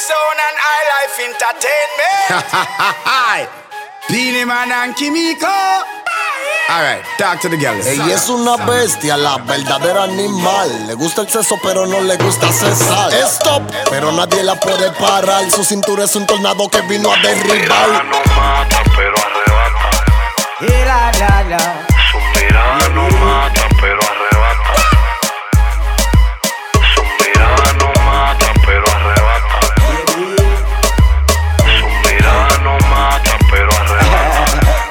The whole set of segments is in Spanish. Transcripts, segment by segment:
X-Zone and iLife Entertainment. Beenie Man and Kimiko. Alright, talk to the girls. Ella es una bestia, la verdadera animal. Le gusta el sexo pero no le gusta cesar. Stop, pero nadie la puede parar. Su cintura es un tornado que vino a derribar. Su mirada no mata pero arrebata. Su mirada no mata pero arrebata. Su mirada no mata pero arrebata. Su mirada no mata pero arrebata.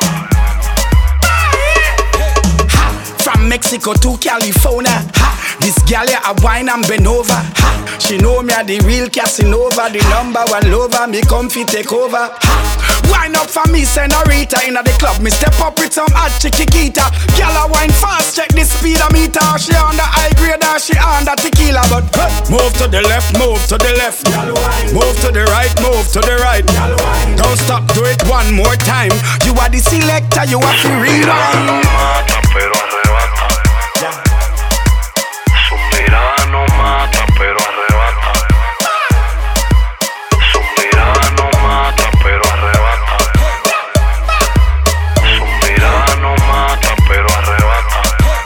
From Mexico to California, ha. This gal ya a wine and bend over, ha. She know me a the real Casanova, the number one lover, me come fi take over, ha. Wine up for me, senorita, inna the club, me step up with some hot chiquita. Gal a wine fast, check the speedometer. She on the high grade or she on the tequila, but hey. Move to the left, move to the left, move to the right, move to the right. Don't stop, do it one more time. You are the selector, you have to rewind. No mata pero arrebata. Su mirada no mata pero arrebata. Su mirada no mata pero arrebata. Su mirada no mata pero arrebata.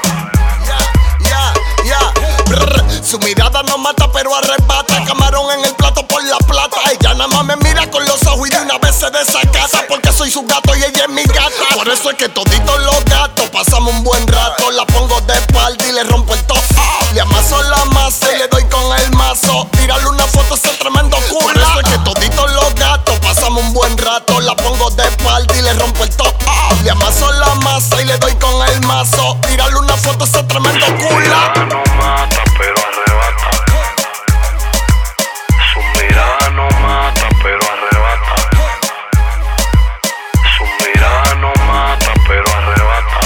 Su mirada no mata pero arrebata. Camarón en el plato por la plata. Ella nada más me mira con los ojos y de una vez se desacata. Porque soy su gato y ella es mi gata. Por eso es que toditos los gatos pasamos un buen rato. La pongo de espalda y le rompo el top. Le amaso la masa y le doy con el mazo. Tírale una foto a ese tremendo culo. Por eso es que toditos los gatos pasamos un buen rato. La pongo de espalda y le rompo el top. Le amaso la masa y le doy con el mazo. Tírale una foto a ese tremendo Su culo. mirada no mata pero arrebata. Su mirada no mata pero arrebata. Su mirada no mata pero arrebata.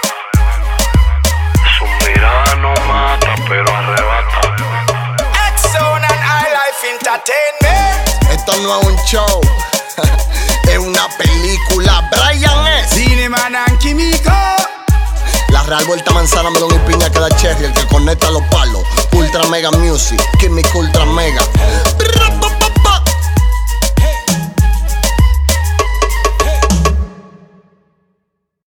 Su mirada no mata pero arrebata. X-Zone and iLife Entertainment. Esto no es un show, es una película. Brian es Beenie Man and Kimiko. la real vuelta manzana, melón y piña queda cherry. El que conecta los palos. Ultra Mega Music, Kimiko Ultra Mega.